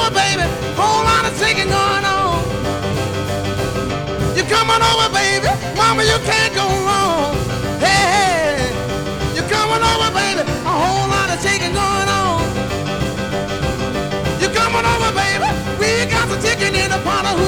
over, baby. Whole lot of shaking going on. You coming over, baby. Mama, you can't go wrong. Hey, hey. You coming over, baby. A whole lot of shaking going on. You coming over, baby. We got some chicken in the pot of